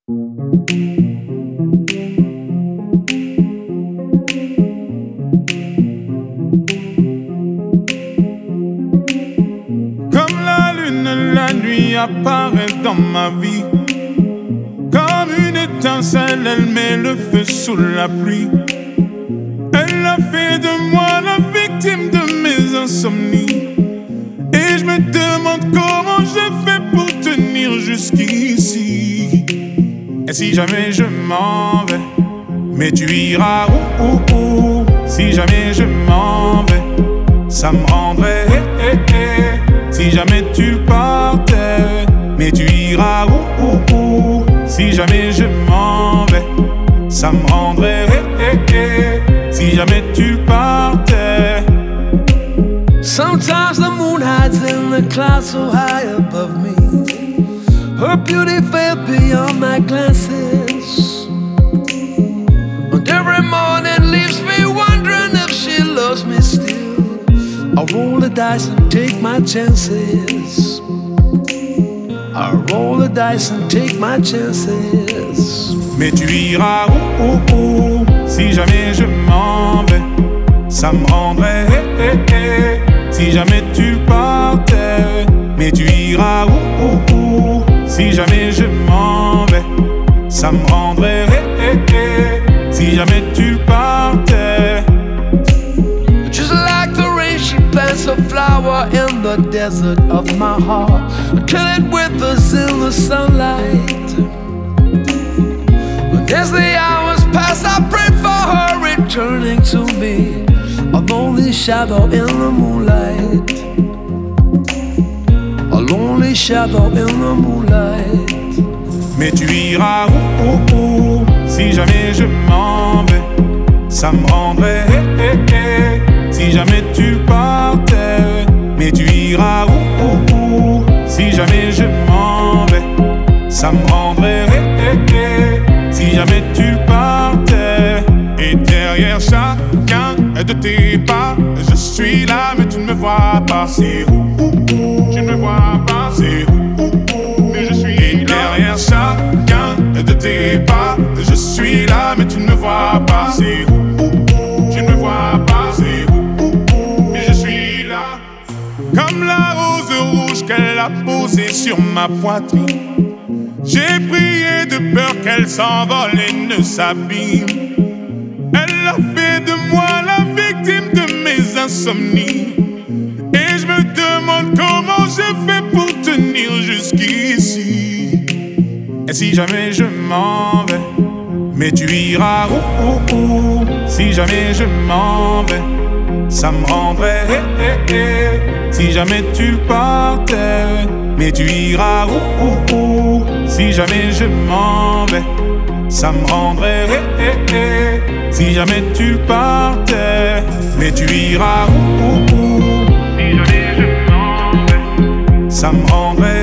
Comme la lune, la nuit apparaît dans ma vie. Comme une étincelle, elle met le feu sous la pluie. Elle a fait de moi la victime de mes insomnies. Et je me demande comment j'ai fait pour tenir jusqu'ici. Et si jamais je m'en vais, mais tu iras où? Si jamais je m'en vais, ça me rendrait Si jamais tu partais, mais tu iras où? Si jamais je m'en vais, ça me rendrait Si jamais tu partais. Sometimes the moon hides in the clouds so high above me. Her beauty fell beyond my glances. And every morning leaves me wondering if she loves me still. I roll the dice and take my chances. I roll the dice and take my chances. Mais tu iras où? Si jamais je m'en vais, ça me rendrait Si jamais tu partais, mais tu iras où? Si jamais je m'en vais, ça me rendrait Si jamais tu partais. Just like the rain, she plants a flower in the desert of my heart, till it withers in the sunlight. But as the hours pass, I pray for her returning to me, a lonely shadow in the moonlight. A lonely shadow in the moonlight. Mais tu iras où? Si jamais je m'en vais, ça me rendrait Si jamais tu partais, mais tu iras où? Si jamais je m'en vais, ça me rendrait Si jamais tu partais. Et derrière chacun de tes pas, je suis là mais tu ne me vois pas. C'est où? Tu ne me vois pas. C'est où? Mais je suis là. Et derrière chacun de tes pas, je suis là mais tu ne me vois pas. C'est où? Tu ne me vois pas. C'est où? Mais je suis là. Comme la rose rouge qu'elle a posée sur ma poitrine, j'ai prié de peur qu'elle s'envole et ne s'abîme. Elle a fait de moi la victime de mes insomnies. Et je me demande comment j'ai fait pour tenir jusqu'ici. Et si jamais je m'en vais, mais tu iras où? Si jamais je m'en vais, ça me rendrait Si jamais tu partais, mais tu iras où? Si jamais je m'en vais, ça me rendrait Si jamais tu partais, mais tu iras où? Si jamais je m'en vais, ça me rendrait